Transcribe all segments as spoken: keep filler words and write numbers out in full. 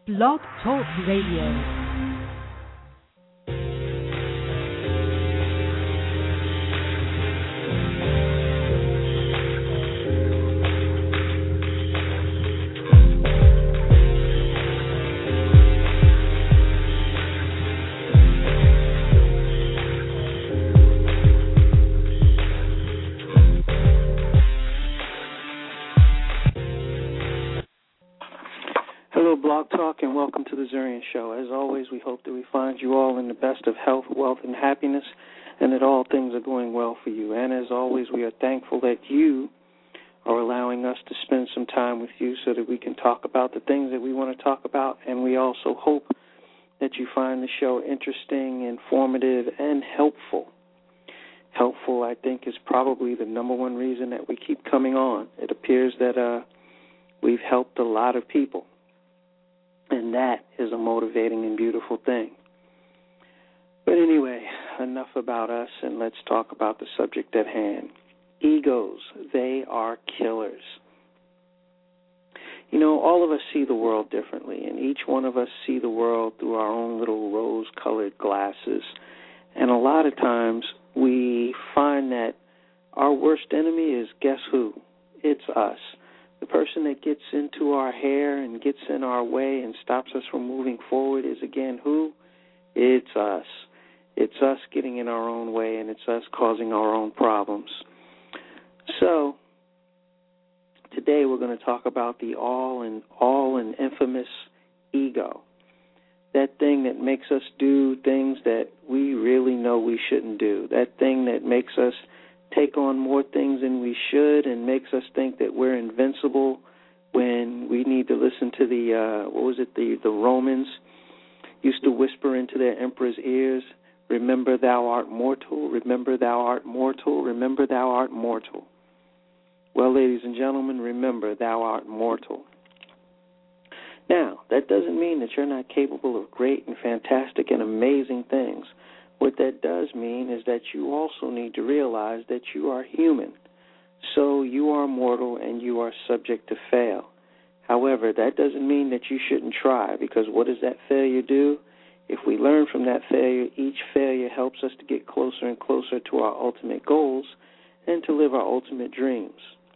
Blog Talk Radio. Blog Talk, and welcome to the Zurian Show. As always, we hope that we find you all in the best of health, wealth, and happiness, and that all things are going well for you. And as always, we are thankful that you are allowing us to spend some time with you so that we can talk about the things that we want to talk about, and we also hope that you find the show interesting, informative, and helpful. Helpful, I think, is probably the number one reason that we keep coming on. It appears that uh, we've helped a lot of people. And that is a motivating and beautiful thing. But anyway, enough about us, and let's talk about the subject at hand. Egos, they are killers. You know, all of us see the world differently, and each one of us see the world through our own little rose-colored glasses. And a lot of times we find that our worst enemy is, guess who? It's us. The person that gets into our hair and gets in our way and stops us from moving forward is, again, who? It's us. It's us getting in our own way, and it's us causing our own problems. So today we're going to talk about the all and all and infamous ego, that thing that makes us do things that we really know we shouldn't do, that thing that makes us take on more things than we should and makes us think that we're invincible when we need to listen to the, uh, what was it, the, the Romans used to whisper into their emperor's ears, remember thou art mortal, remember thou art mortal, remember thou art mortal. Well, ladies and gentlemen, remember thou art mortal. Now, that doesn't mean that you're not capable of great and fantastic and amazing things. What that does mean is that you also need to realize that you are human. So you are mortal and you are subject to fail. However, that doesn't mean that you shouldn't try, because what does that failure do? If we learn from that failure, each failure helps us to get closer and closer to our ultimate goals and to live our ultimate dreams.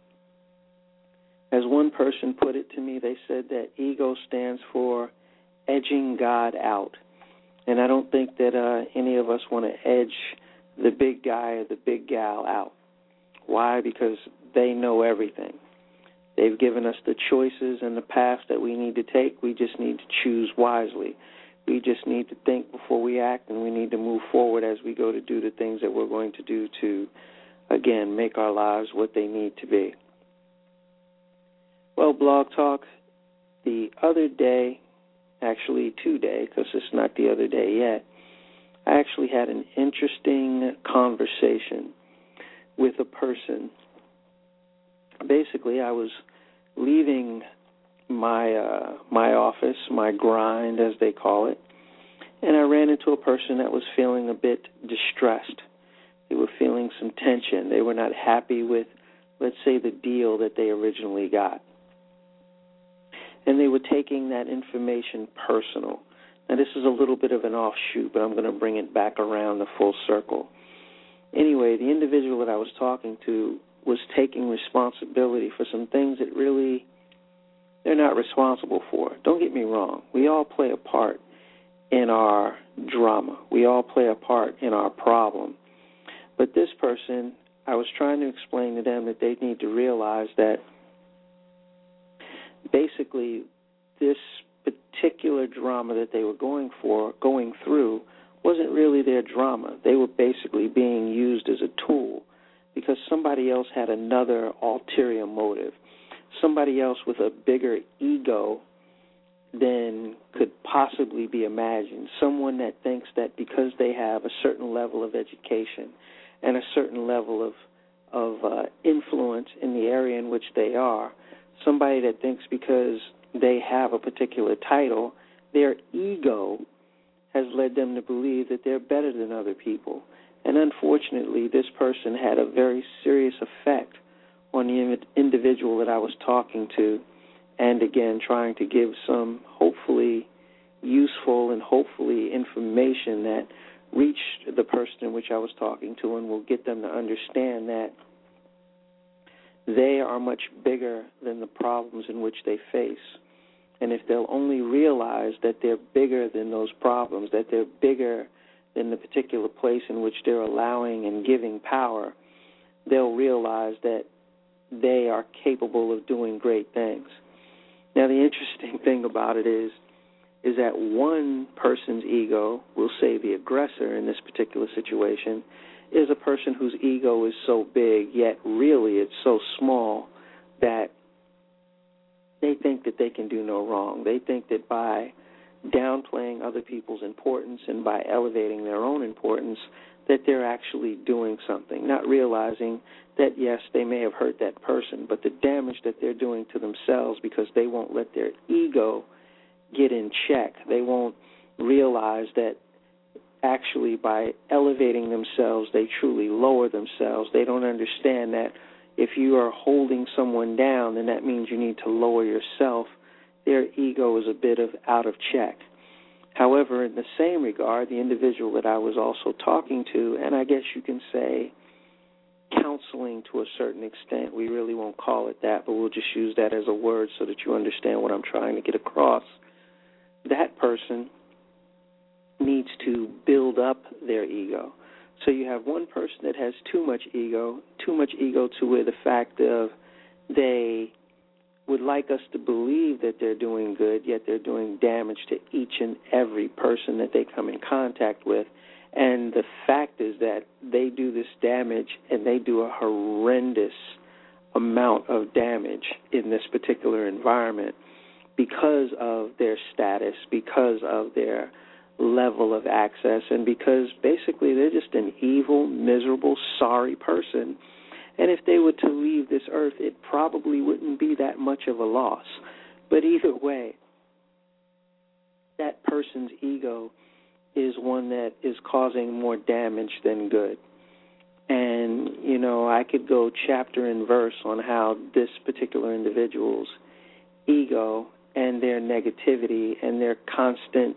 As one person put it to me, they said that ego stands for edging God out. And I don't think that uh, any of us want to edge the big guy or the big gal out. Why? Because they know everything. They've given us the choices and the paths that we need to take. We just need to choose wisely. We just need to think before we act, and we need to move forward as we go to do the things that we're going to do to, again, make our lives what they need to be. Well, Blog Talk, the other day, actually today, because it's not the other day yet, I actually had an interesting conversation with a person. Basically, I was leaving my uh, my office, my grind, as they call it, and I ran into a person that was feeling a bit distressed. They were feeling some tension. They were not happy with, let's say, the deal that they originally got. And they were taking that information personal. Now, this is a little bit of an offshoot, but I'm going to bring it back around the full circle. Anyway, the individual that I was talking to was taking responsibility for some things that really they're not responsible for. Don't get me wrong. We all play a part in our drama. We all play a part in our problem. But this person, I was trying to explain to them that they need to realize that basically, this particular drama that they were going for, going through, wasn't really their drama. They were basically being used as a tool because somebody else had another ulterior motive, somebody else with a bigger ego than could possibly be imagined, someone that thinks that because they have a certain level of education and a certain level of, of uh, influence in the area in which they are, somebody that thinks because they have a particular title, their ego has led them to believe that they're better than other people. And unfortunately, this person had a very serious effect on the individual that I was talking to, and again, trying to give some, hopefully, hopefully information that reached the person in which I was talking to and will get them to understand that they are much bigger than the problems in which they face. And if they'll only realize that they're bigger than those problems, that they're bigger than the particular place in which they're allowing and giving power, they'll realize that they are capable of doing great things. Now, the interesting thing about it is, is that one person's ego, we'll say the aggressor in this particular situation, is a person whose ego is so big, yet really it's so small that they think that they can do no wrong. They think that by downplaying other people's importance and by elevating their own importance, that they're actually doing something, not realizing that, yes, they may have hurt that person, but the damage that they're doing to themselves because they won't let their ego get in check. They won't realize that actually by elevating themselves, they truly lower themselves. They don't understand that if you are holding someone down, then that means you need to lower yourself. Their ego is a bit of out of check. However, in the same regard, the individual that I was also talking to, and I guess you can say counseling to a certain extent, we really won't call it that, but we'll just use that as a word so that you understand what I'm trying to get across. That person needs to build up their ego. So you have one person that has too much ego, too much ego to where the fact of they would like us to believe that they're doing good, yet they're doing damage to each and every person that they come in contact with. And the fact is that they do this damage, and they do a horrendous amount of damage in this particular environment because of their status, because of their level of access, and because basically they're just an evil, miserable, sorry person. And if they were to leave this earth, it probably wouldn't be that much of a loss. But either way, that person's ego is one that is causing more damage than good. And, you know, I could go chapter and verse on how this particular individual's ego and their negativity and their constant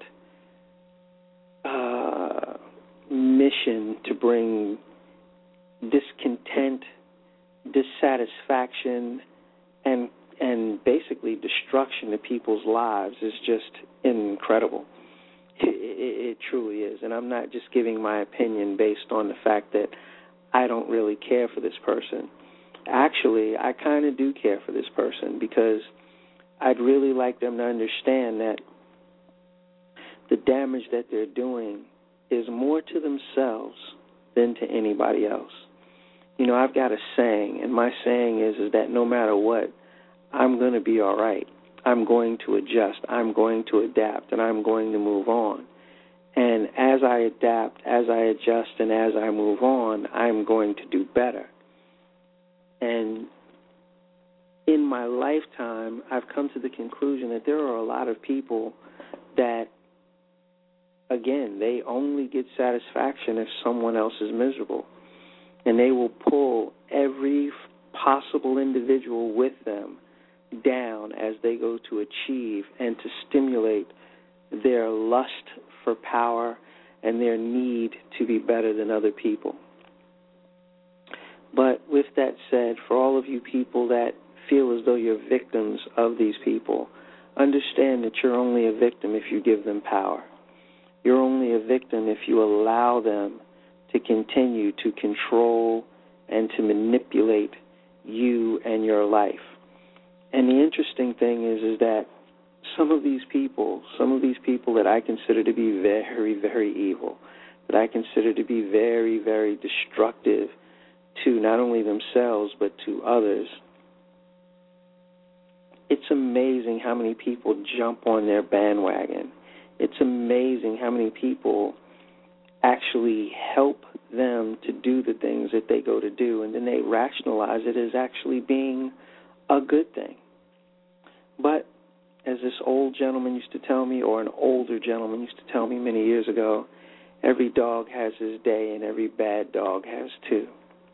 uh, mission to bring discontent, dissatisfaction, and and basically destruction to people's lives is just incredible. It, it, it truly is. And I'm not just giving my opinion based on the fact that I don't really care for this person. Actually, I kind of do care for this person because I'd really like them to understand that the damage that they're doing is more to themselves than to anybody else. You know, I've got a saying, and my saying is, is that no matter what, I'm going to be all right. I'm going to adjust. I'm going to adapt, and I'm going to move on. And as I adapt, as I adjust, and as I move on, I'm going to do better. And in my lifetime, I've come to the conclusion that there are a lot of people that, again, they only get satisfaction if someone else is miserable. And they will pull every possible individual with them down as they go to achieve and to stimulate their lust for power and their need to be better than other people. But with that said, for all of you people that feel as though you're victims of these people, understand that you're only a victim if you give them power. You're only a victim if you allow them to continue to control and to manipulate you and your life. And the interesting thing is, is that some of these people, some of these people that I consider to be very, very evil, that I consider to be very, very destructive to not only themselves but to others, it's amazing how many people jump on their bandwagon. It's amazing how many people actually help them to do the things that they go to do, and then they rationalize it as actually being a good thing. But as this old gentleman used to tell me, or an older gentleman used to tell me many years ago, every dog has his day and every bad dog has too.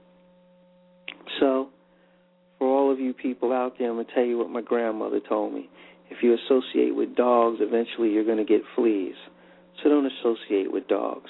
So, for all of you people out there, I'm going to tell you what my grandmother told me. If you associate with dogs, eventually you're going to get fleas. So don't associate with dogs.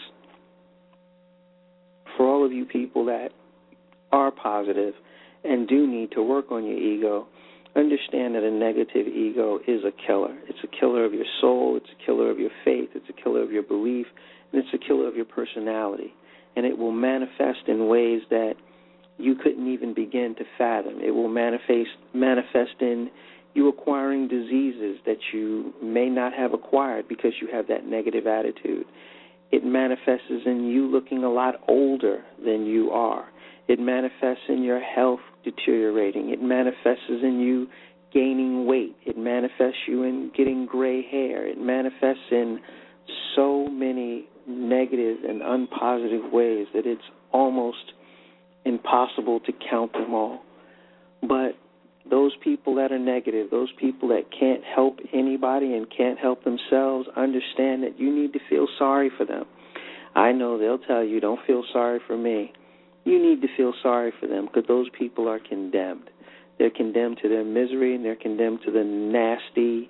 For all of you people that are positive and do need to work on your ego, understand that a negative ego is a killer. It's a killer of your soul. It's a killer of your faith. It's a killer of your belief. And it's a killer of your personality. And it will manifest in ways that you couldn't even begin to fathom. It will manifest manifest in you acquiring diseases that you may not have acquired because you have that negative attitude. It manifests in you looking a lot older than you are. It manifests in your health deteriorating. It manifests in you gaining weight. It manifests you in getting gray hair. It manifests in so many negative and unpositive ways that it's almost impossible to count them all. But those people that are negative, those people that can't help anybody and can't help themselves, understand that you need to feel sorry for them. I know they'll tell you, don't feel sorry for me. You need to feel sorry for them because those people are condemned. They're condemned to their misery and they're condemned to the nasty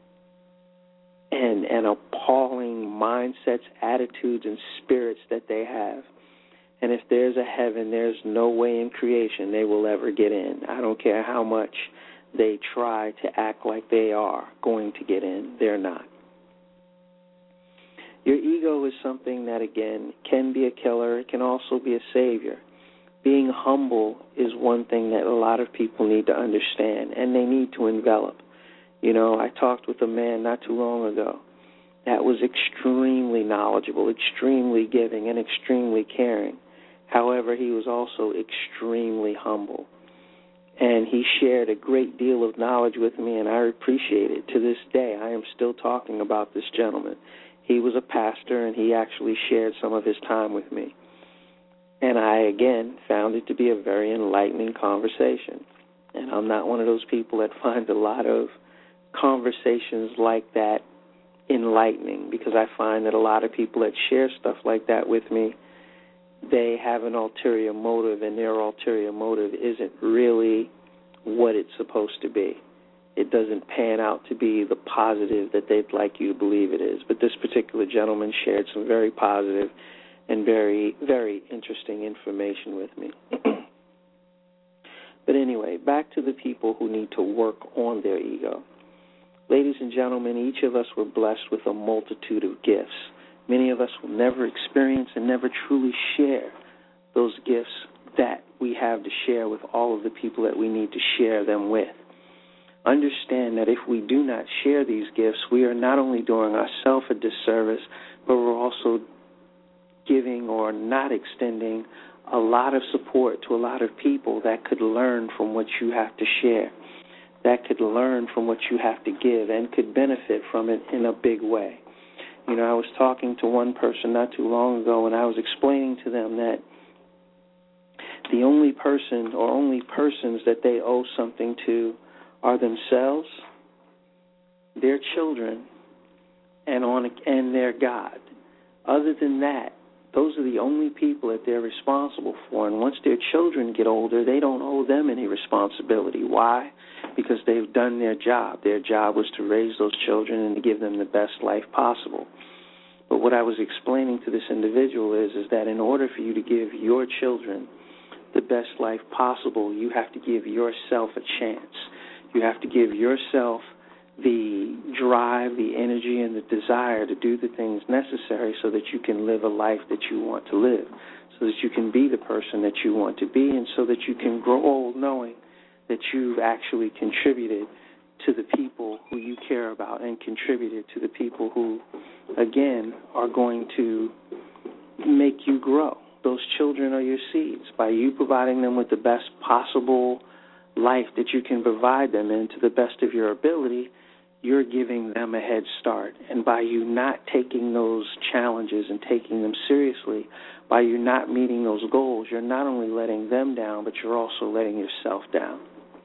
and, and appalling mindsets, attitudes, and spirits that they have. And if there's a heaven, there's no way in creation they will ever get in. I don't care how much they try to act like they are going to get in. They're not. Your ego is something that, again, can be a killer. It can also be a savior. Being humble is one thing that a lot of people need to understand, and they need to envelop. You know, I talked with a man not too long ago that was extremely knowledgeable, extremely giving, and extremely caring. However, he was also extremely humble. And he shared a great deal of knowledge with me, and I appreciate it. To this day, I am still talking about this gentleman. He was a pastor, and he actually shared some of his time with me. And I, again, found it to be a very enlightening conversation. And I'm not one of those people that finds a lot of conversations like that enlightening, because I find that a lot of people that share stuff like that with me, they have an ulterior motive, and their ulterior motive isn't really what it's supposed to be. It doesn't pan out to be the positive that they'd like you to believe it is. But this particular gentleman shared some very positive and very, very interesting information with me. But anyway, back to the people who need to work on their ego. Ladies and gentlemen, each of us were blessed with a multitude of gifts. Many of us will never experience and never truly share those gifts that we have to share with all of the people that we need to share them with. Understand that if we do not share these gifts, we are not only doing ourselves a disservice, but we're also giving or not extending a lot of support to a lot of people that could learn from what you have to share, that could learn from what you have to give, and could benefit from it in a big way. You know, I was talking to one person not too long ago, and I was explaining to them that the only person or only persons that they owe something to are themselves, their children, and on and their God. Other than that, those are the only people that they're responsible for. And once their children get older, they don't owe them any responsibility. Why? Because they've done their job. Their job was to raise those children and to give them the best life possible. But what I was explaining to this individual is, is that in order for you to give your children the best life possible, you have to give yourself a chance. You have to give yourself the drive, the energy, and the desire to do the things necessary so that you can live a life that you want to live, so that you can be the person that you want to be, and so that you can grow old knowing that you've actually contributed to the people who you care about and contributed to the people who, again, are going to make you grow. Those children are your seeds. By you providing them with the best possible life that you can provide them in to the best of your ability, you're giving them a head start. And by you not taking those challenges and taking them seriously, by you not meeting those goals, you're not only letting them down, but you're also letting yourself down.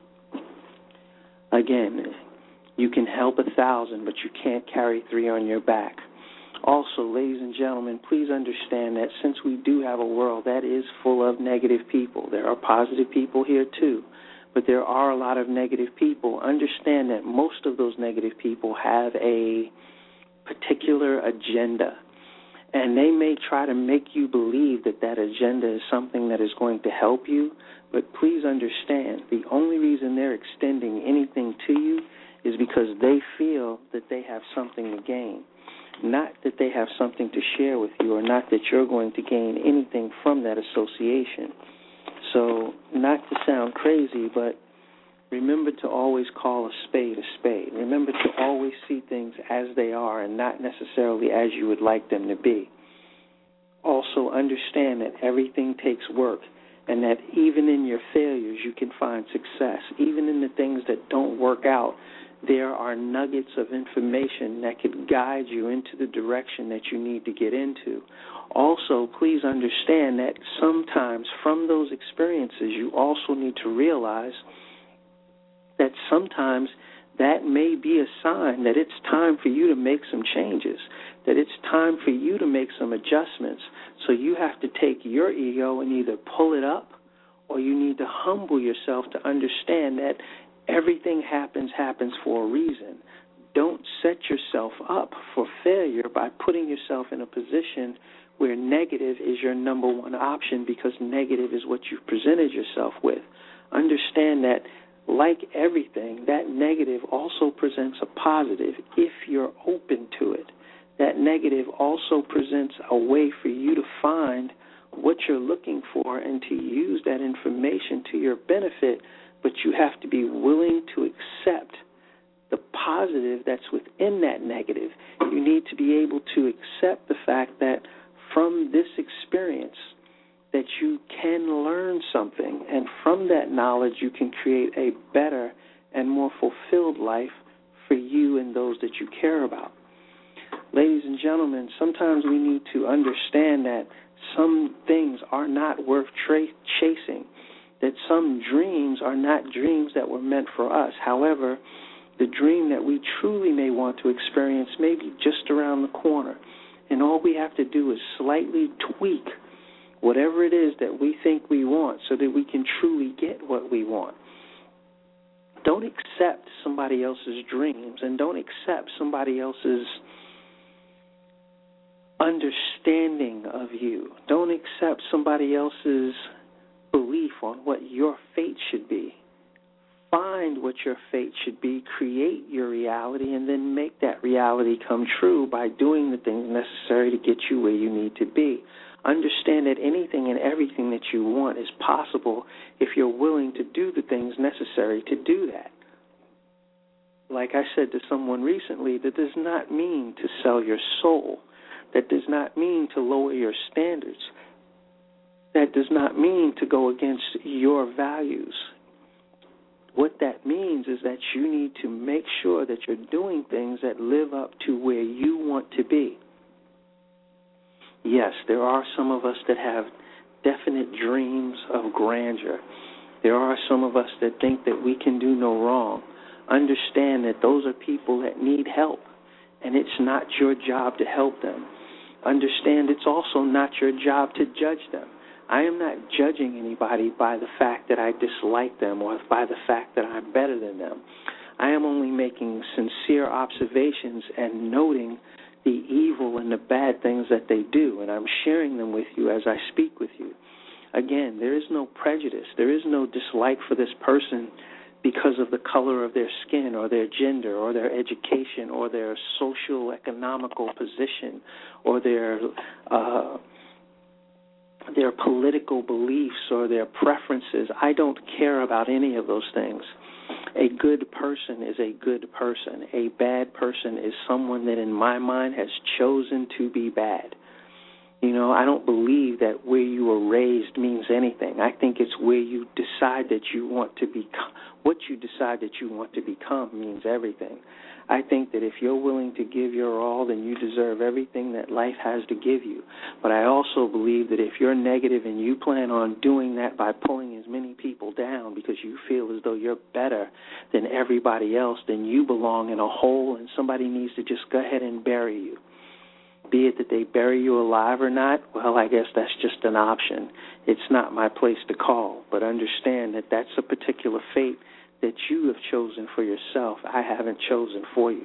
Again, you can help a thousand, but you can't carry three on your back. Also, ladies and gentlemen, please understand that since we do have a world that is full of negative people, there are positive people here too, but there are a lot of negative people. Understand that most of those negative people have a particular particular agenda. And they may try to make you believe that that agenda is something that is going to help you, but please understand, the only reason they're extending anything to you is because they feel that they have something to gain, not that they have something to share with you, or not that you're going to gain anything from that association. So, not to sound crazy, but remember to always call a spade a spade. Remember to always see things as they are and not necessarily as you would like them to be. Also, understand that everything takes work, and that even in your failures you can find success. Even in the things that don't work out, there are nuggets of information that could guide you into the direction that you need to get into. Also, please understand that sometimes from those experiences you also need to realize that sometimes that may be a sign that it's time for you to make some changes, that it's time for you to make some adjustments. So you have to take your ego and either pull it up, or you need to humble yourself to understand that everything happens, happens for a reason. Don't set yourself up for failure by putting yourself in a position where negative is your number one option, because negative is what you've presented yourself with. Understand that, like everything, that negative also presents a positive if you're open to it. That negative also presents a way for you to find what you're looking for and to use that information to your benefit, but you have to be willing to accept the positive that's within that negative. You need to be able to accept the fact that from this experience that you can learn something, and from that knowledge you can create a better and more fulfilled life for you and those that you care about. Ladies and gentlemen, sometimes we need to understand that some things are not worth tra- chasing, that some dreams are not dreams that were meant for us. However, the dream that we truly may want to experience may be just around the corner, and all we have to do is slightly tweak whatever it is that we think we want so that we can truly get what we want. Don't accept somebody else's dreams, and don't accept somebody else's understanding of you. Don't accept somebody else's belief on what your fate should be. Find what your fate should be, create your reality, and then make that reality come true by doing the things necessary to get you where you need to be. Understand that anything and everything that you want is possible if you're willing to do the things necessary to do that. Like I said to someone recently, that does not mean to sell your soul. That does not mean to lower your standards. That does not mean to go against your values. What that means is that you need to make sure that you're doing things that live up to where you want to be. Yes, there are some of us that have definite dreams of grandeur. There are some of us that think that we can do no wrong. Understand that those are people that need help, and it's not your job to help them. Understand it's also not your job to judge them. I am not judging anybody by the fact that I dislike them or by the fact that I'm better than them. I am only making sincere observations and noting the evil and the bad things that they do, and I'm sharing them with you as I speak with you. Again, there is no prejudice. There is no dislike for this person because of the color of their skin or their gender or their education or their social economical position or their uh, their political beliefs or their preferences. I don't care about any of those things. A good person is a good person. A bad person is someone that in my mind has chosen to be bad. You know, I don't believe that where you were raised means anything. I think it's where you decide that you want to become, what you decide that you want to become means everything. I think that if you're willing to give your all, then you deserve everything that life has to give you. But I also believe that if you're negative and you plan on doing that by pulling as many people down because you feel as though you're better than everybody else, then you belong in a hole and somebody needs to just go ahead and bury you. Be it that they bury you alive or not, well, I guess that's just an option. It's not my place to call, but understand that that's a particular fate that you have chosen for yourself. I haven't chosen for you.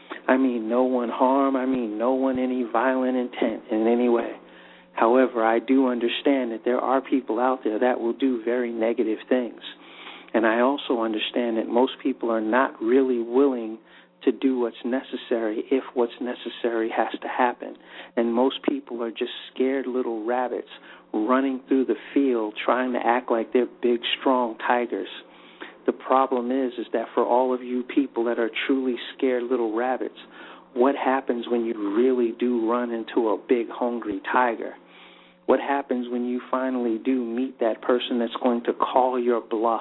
I mean no one harm. I mean no one any violent intent in any way. However, I do understand that there are people out there that will do very negative things. And I also understand that most people are not really willing to do what's necessary if what's necessary has to happen. And most people are just scared little rabbits running through the field trying to act like they're big, strong tigers. The problem is, is that for all of you people that are truly scared little rabbits, what happens when you really do run into a big, hungry tiger? What happens when you finally do meet that person that's going to call your bluff?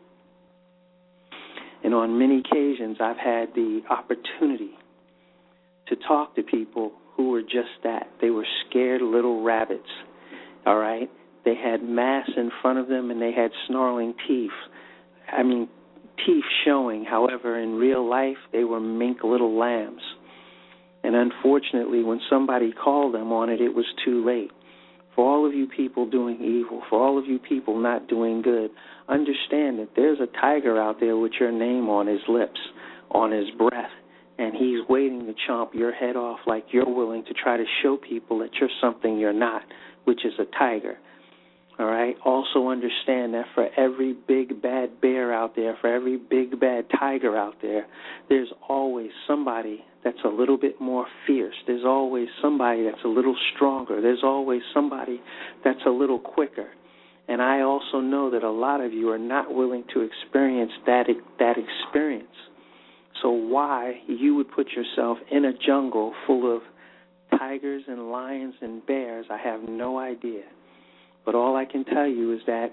And on many occasions, I've had the opportunity to talk to people who were just that. They were scared little rabbits, all right? They had mass in front of them, and they had snarling teeth. I mean, teeth showing. However, in real life, they were mink little lambs. And unfortunately, when somebody called them on it, it was too late. For all of you people doing evil, for all of you people not doing good, understand that there's a tiger out there with your name on his lips, on his breath, and he's waiting to chomp your head off like you're willing to try to show people that you're something you're not, which is a tiger. All right? Also understand that for every big bad bear out there, for every big bad tiger out there, there's always somebody that's a little bit more fierce. There's always somebody that's a little stronger. There's always somebody that's a little quicker. And I also know that a lot of you are not willing to experience that that experience. So why you would put yourself in a jungle full of tigers and lions and bears, I have no idea. But all I can tell you is that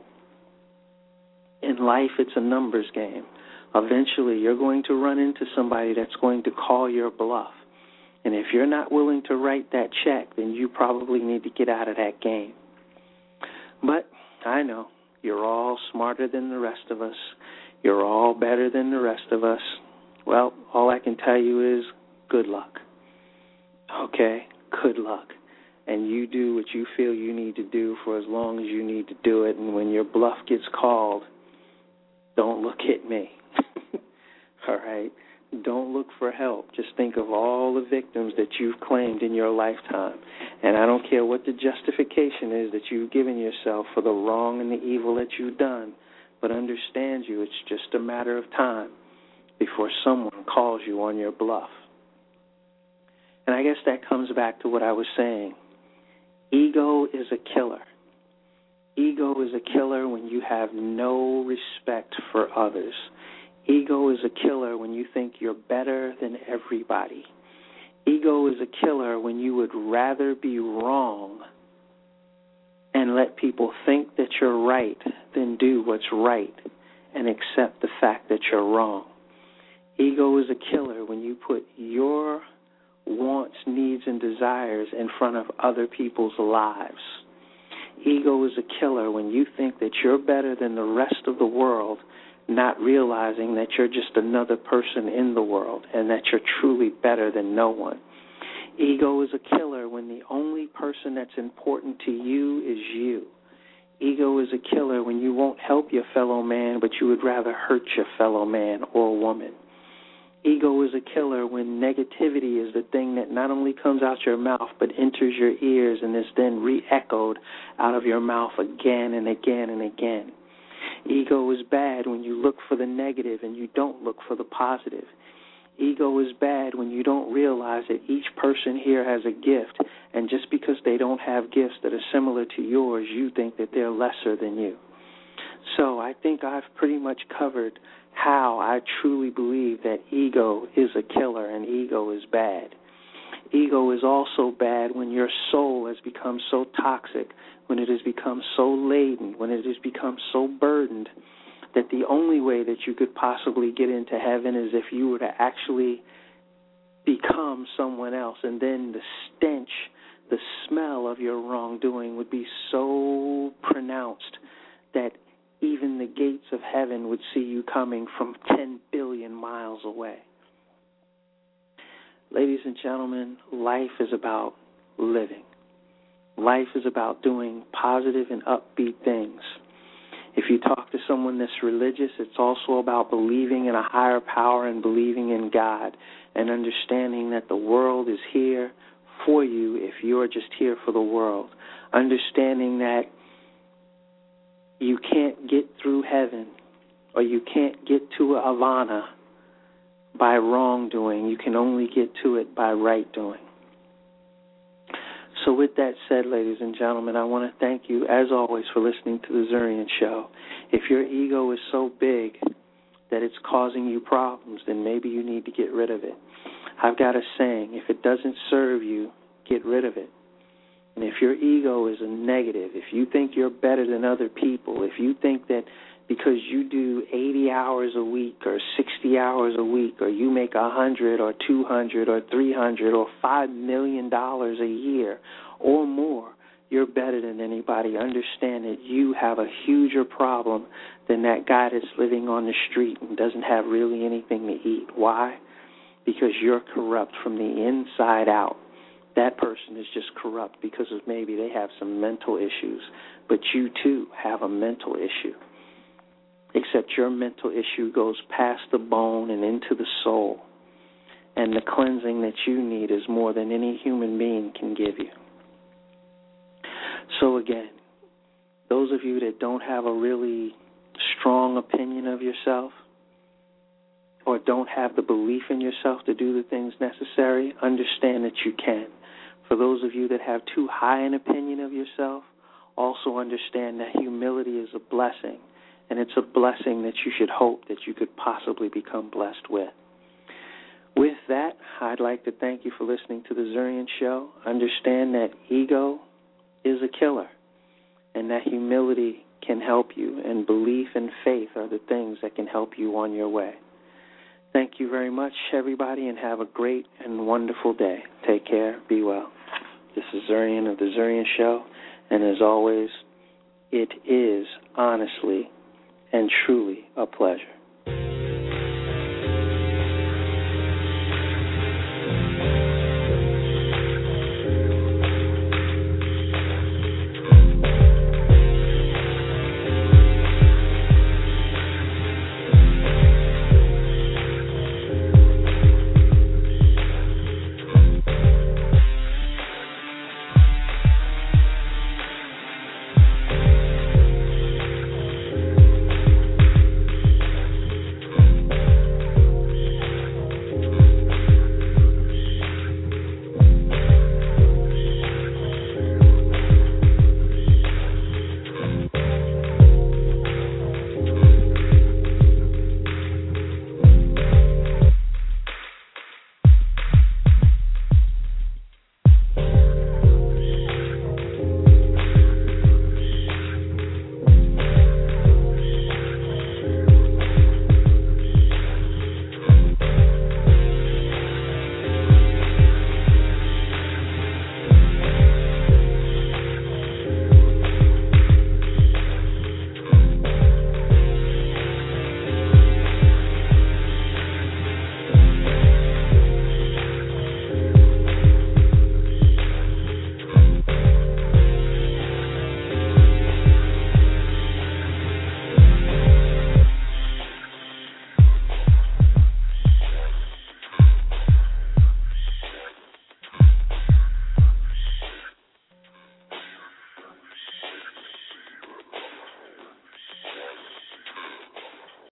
in life it's a numbers game. Eventually you're going to run into somebody that's going to call your bluff. And if you're not willing to write that check, then you probably need to get out of that game. But I know you're all smarter than the rest of us. You're all better than the rest of us. Well, all I can tell you is good luck. Okay? Good luck. And you do what you feel you need to do for as long as you need to do it. And when your bluff gets called, don't look at me. All right? Don't look for help. Just think of all the victims that you've claimed in your lifetime. And I don't care what the justification is that you've given yourself for the wrong and the evil that you've done, but understand you, it's just a matter of time before someone calls you on your bluff. And I guess that comes back to what I was saying. Ego is a killer. Ego is a killer when you have no respect for others. Ego is a killer when you think you're better than everybody. Ego is a killer when you would rather be wrong and let people think that you're right than do what's right and accept the fact that you're wrong. Ego is a killer when you put your wants, needs, and desires in front of other people's lives. Ego is a killer when you think that you're better than the rest of the world, not realizing that you're just another person in the world and that you're truly better than no one. Ego is a killer when the only person that's important to you is you. Ego is a killer when you won't help your fellow man, but you would rather hurt your fellow man or woman. Ego is a killer when negativity is the thing that not only comes out your mouth but enters your ears and is then re-echoed out of your mouth again and again and again. Ego is bad when you look for the negative and you don't look for the positive. Ego is bad when you don't realize that each person here has a gift, and just because they don't have gifts that are similar to yours, you think that they're lesser than you. So I think I've pretty much covered how I truly believe that ego is a killer and ego is bad. Ego is also bad when your soul has become so toxic, when it has become so laden, when it has become so burdened that the only way that you could possibly get into heaven is if you were to actually become someone else, and then the stench, the smell of your wrongdoing would be so pronounced that even the gates of heaven would see you coming from ten billion miles away. Ladies and gentlemen, life is about living. Life is about doing positive and upbeat things. If you talk to someone that's religious, it's also about believing in a higher power and believing in God. and understanding that the world is here for you if you're just here for the world. Understanding that you can't get through heaven or you can't get to a Havana by wrongdoing. You can only get to it by right doing. So with that said, ladies and gentlemen, I want to thank you, as always, for listening to The Zurian Show. If your ego is so big that it's causing you problems, then maybe you need to get rid of it. I've got a saying, if it doesn't serve you, get rid of it. And if your ego is a negative, if you think you're better than other people, if you think that because you do eighty hours a week or sixty hours a week, or you make one hundred or two hundred or three hundred or five million dollars a year or more, you're better than anybody. Understand that you have a huger problem than that guy that's living on the street and doesn't have really anything to eat. Why? Because you're corrupt from the inside out. That person is just corrupt because of maybe they have some mental issues, but you too have a mental issue. Except your mental issue goes past the bone and into the soul. And the cleansing that you need is more than any human being can give you. So again, those of you that don't have a really strong opinion of yourself or don't have the belief in yourself to do the things necessary, understand that you can. For those of you that have too high an opinion of yourself, also understand that humility is a blessing. And it's a blessing that you should hope that you could possibly become blessed with. With that, I'd like to thank you for listening to The Zurian Show. Understand that ego is a killer, and that humility can help you, and belief and faith are the things that can help you on your way. Thank you very much, everybody, and have a great and wonderful day. Take care. Be well. This is Zurian of The Zurian Show, and as always, it is honestly and truly a pleasure.